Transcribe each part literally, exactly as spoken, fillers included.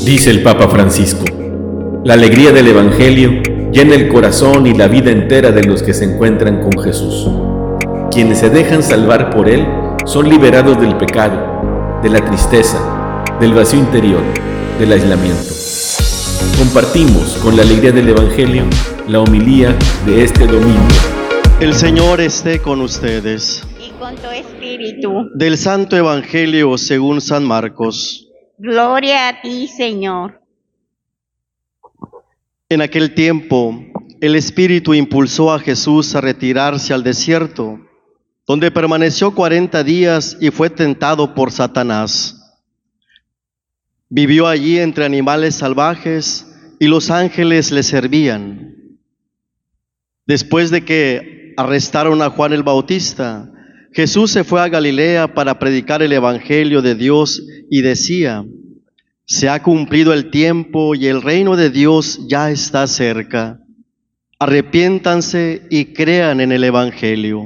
Dice el Papa Francisco: la alegría del Evangelio llena el corazón y la vida entera de los que se encuentran con Jesús. Quienes se dejan salvar por Él son liberados del pecado, de la tristeza, del vacío interior, del aislamiento. Compartimos con la alegría del Evangelio la homilía de este domingo. El Señor esté con ustedes. Y con tu espíritu. Del Santo Evangelio según San Marcos. Gloria a ti, Señor. En aquel tiempo, el Espíritu impulsó a Jesús a retirarse al desierto, donde permaneció cuarenta días y fue tentado por Satanás. Vivió allí entre animales salvajes y los ángeles le servían. Después de que arrestaron a Juan el Bautista, Jesús se fue a Galilea para predicar el Evangelio de Dios y decía: se ha cumplido el tiempo y el reino de Dios ya está cerca. Arrepiéntanse y crean en el Evangelio.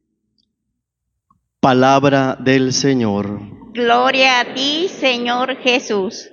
Palabra del Señor. Gloria a ti, Señor Jesús.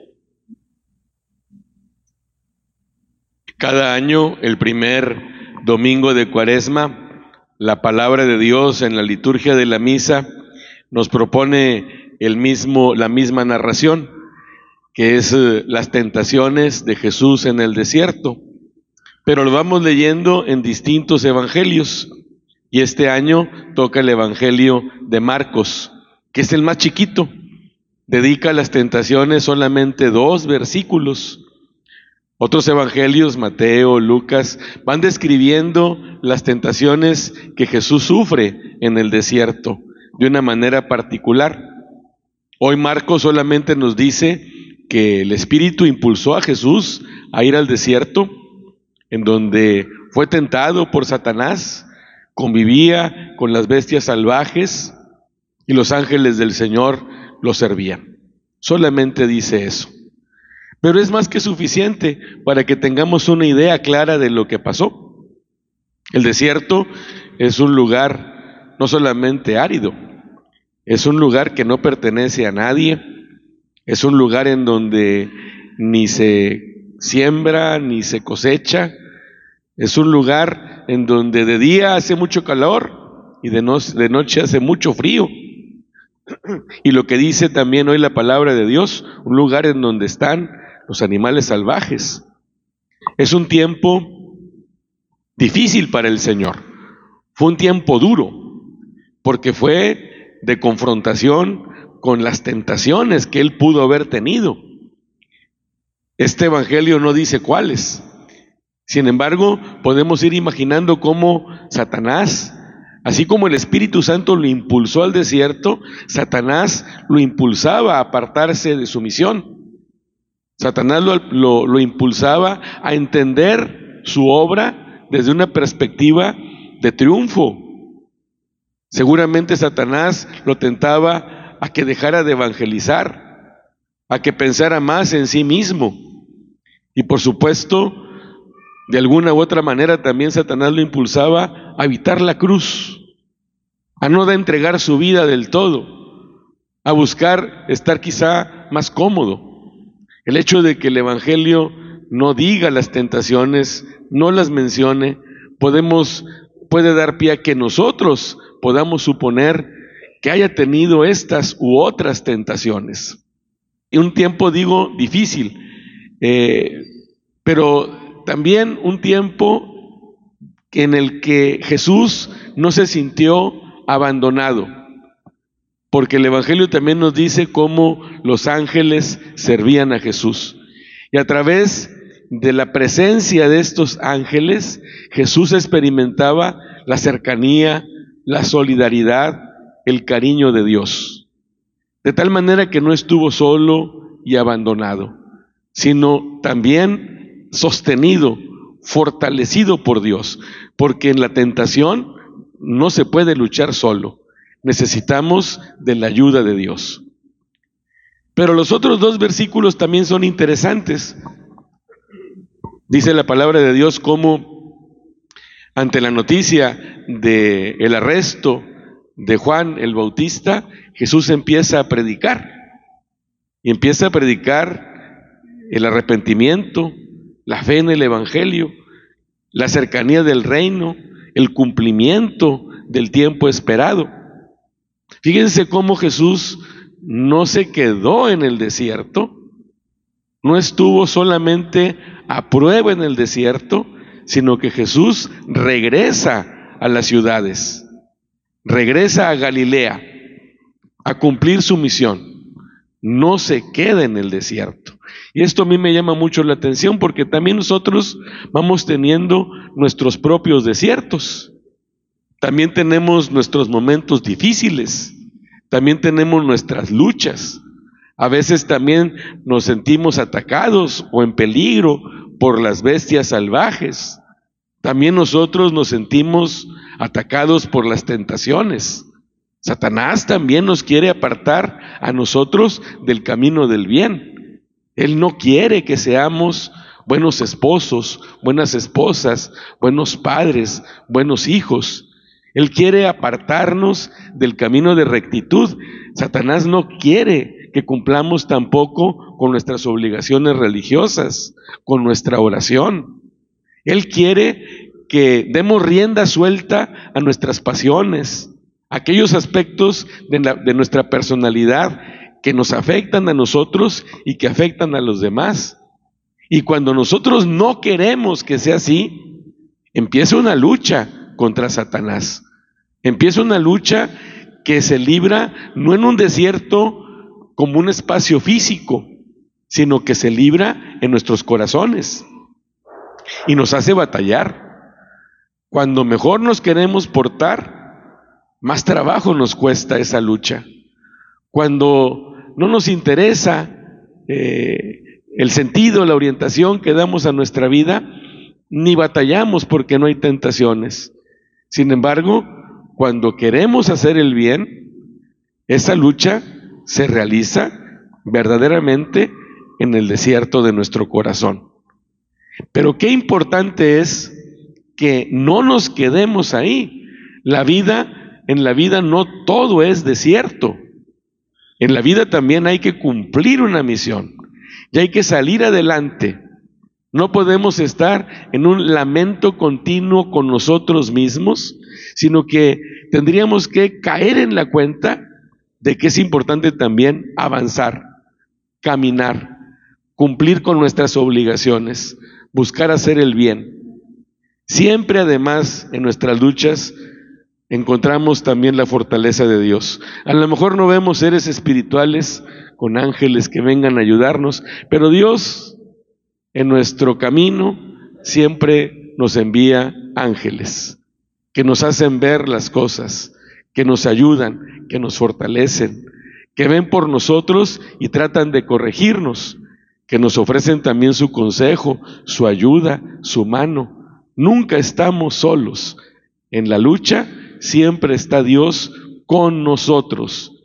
Cada año, el primer domingo de Cuaresma, la palabra de Dios en la liturgia de la misa nos propone el mismo, la misma narración, que es eh, las tentaciones de Jesús en el desierto. Pero lo vamos leyendo en distintos evangelios, y este año toca el evangelio de Marcos, que es el más chiquito. Dedica a las tentaciones solamente dos versículos. Otros evangelios, Mateo, Lucas, van describiendo las tentaciones que Jesús sufre en el desierto de una manera particular. Hoy Marcos solamente nos dice que el Espíritu impulsó a Jesús a ir al desierto, en donde fue tentado por Satanás, convivía con las bestias salvajes y los ángeles del Señor lo servían. Solamente dice eso. Pero es más que suficiente para que tengamos una idea clara de lo que pasó. El desierto es un lugar no solamente árido, es un lugar que no pertenece a nadie, es un lugar en donde ni se siembra ni se cosecha, es un lugar en donde de día hace mucho calor y de, no, de noche hace mucho frío. Y lo que dice también hoy la palabra de Dios, un lugar en donde están los animales salvajes. Es un tiempo difícil para el Señor. Fue un tiempo duro, porque fue de confrontación con las tentaciones que él pudo haber tenido. Este evangelio no dice cuáles. Sin embargo, podemos ir imaginando cómo Satanás, así como el Espíritu Santo lo impulsó al desierto, Satanás lo impulsaba a apartarse de su misión. Satanás lo, lo, lo impulsaba a entender su obra desde una perspectiva de triunfo. Seguramente Satanás lo tentaba a que dejara de evangelizar, a que pensara más en sí mismo. Y por supuesto, de alguna u otra manera también Satanás lo impulsaba a evitar la cruz, a no de entregar su vida del todo, a buscar estar quizá más cómodo. El hecho de que el Evangelio no diga las tentaciones, no las mencione, podemos, puede dar pie a que nosotros podamos suponer que haya tenido estas u otras tentaciones. Y un tiempo, digo, difícil, eh, pero también un tiempo en el que Jesús no se sintió abandonado, porque el Evangelio también nos dice cómo los ángeles servían a Jesús. Y a través de la presencia de estos ángeles, Jesús experimentaba la cercanía, la solidaridad, el cariño de Dios. De tal manera que no estuvo solo y abandonado, sino también sostenido, fortalecido por Dios, porque en la tentación no se puede luchar solo. Necesitamos de la ayuda de Dios. Pero los otros dos versículos también son interesantes. Dice la palabra de Dios cómo ante la noticia del arresto de Juan el Bautista, Jesús empieza a predicar. Y empieza a predicar el arrepentimiento, la fe en el Evangelio, la cercanía del reino, el cumplimiento del tiempo esperado. Fíjense cómo Jesús no se quedó en el desierto, no estuvo solamente a prueba en el desierto, sino que Jesús regresa a las ciudades, regresa a Galilea a cumplir su misión. No se queda en el desierto. Y esto a mí me llama mucho la atención porque también nosotros vamos teniendo nuestros propios desiertos. También tenemos nuestros momentos difíciles. También tenemos nuestras luchas. A veces también nos sentimos atacados o en peligro por las bestias salvajes. También nosotros nos sentimos atacados por las tentaciones. Satanás también nos quiere apartar a nosotros del camino del bien. Él no quiere que seamos buenos esposos, buenas esposas, buenos padres, buenos hijos. Él quiere apartarnos del camino de rectitud. Satanás no quiere que cumplamos tampoco con nuestras obligaciones religiosas, con nuestra oración. Él quiere que demos rienda suelta a nuestras pasiones, aquellos aspectos de, la, de nuestra personalidad que nos afectan a nosotros y que afectan a los demás. Y cuando nosotros no queremos que sea así, empieza una lucha contra Satanás. Empieza una lucha que se libra no en un desierto como un espacio físico, sino que se libra en nuestros corazones y nos hace batallar. Cuando mejor nos queremos portar, más trabajo nos cuesta esa lucha. Cuando no nos interesa eh, el sentido, la orientación que damos a nuestra vida, ni batallamos porque no hay tentaciones. Sin embargo, cuando queremos hacer el bien, esa lucha se realiza verdaderamente en el desierto de nuestro corazón. Pero qué importante es que no nos quedemos ahí. La vida, en la vida no todo es desierto. En la vida también hay que cumplir una misión y hay que salir adelante. No podemos estar en un lamento continuo con nosotros mismos, sino que tendríamos que caer en la cuenta de que es importante también avanzar, caminar, cumplir con nuestras obligaciones, buscar hacer el bien. Siempre además en nuestras luchas encontramos también la fortaleza de Dios. A lo mejor no vemos seres espirituales con ángeles que vengan a ayudarnos, pero Dios en nuestro camino siempre nos envía ángeles que nos hacen ver las cosas, que nos ayudan, que nos fortalecen, que ven por nosotros y tratan de corregirnos, que nos ofrecen también su consejo, su ayuda, su mano. Nunca estamos solos. En la lucha siempre está Dios con nosotros.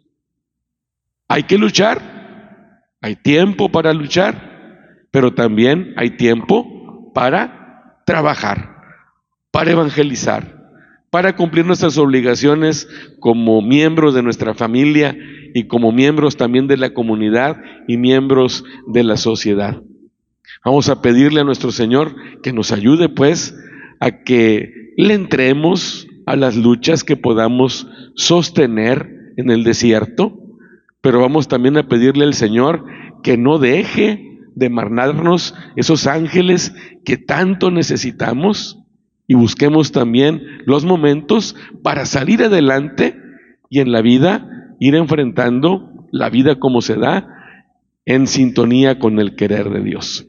Hay que luchar, hay tiempo para luchar, pero también hay tiempo para trabajar, para evangelizar, para cumplir nuestras obligaciones como miembros de nuestra familia y como miembros también de la comunidad y miembros de la sociedad. Vamos a pedirle a nuestro Señor que nos ayude pues a que le entremos a las luchas que podamos sostener en el desierto, pero vamos también a pedirle al Señor que no deje de mandarnos esos ángeles que tanto necesitamos y busquemos también los momentos para salir adelante y en la vida ir enfrentando la vida como se da en sintonía con el querer de Dios.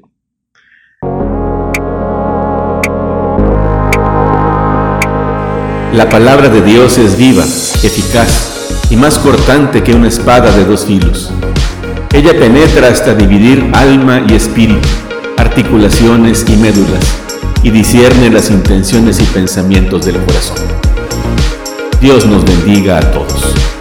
La palabra de Dios es viva, eficaz y más cortante que una espada de dos filos. Ella penetra hasta dividir alma y espíritu, articulaciones y médulas, y discierne las intenciones y pensamientos del corazón. Dios nos bendiga a todos.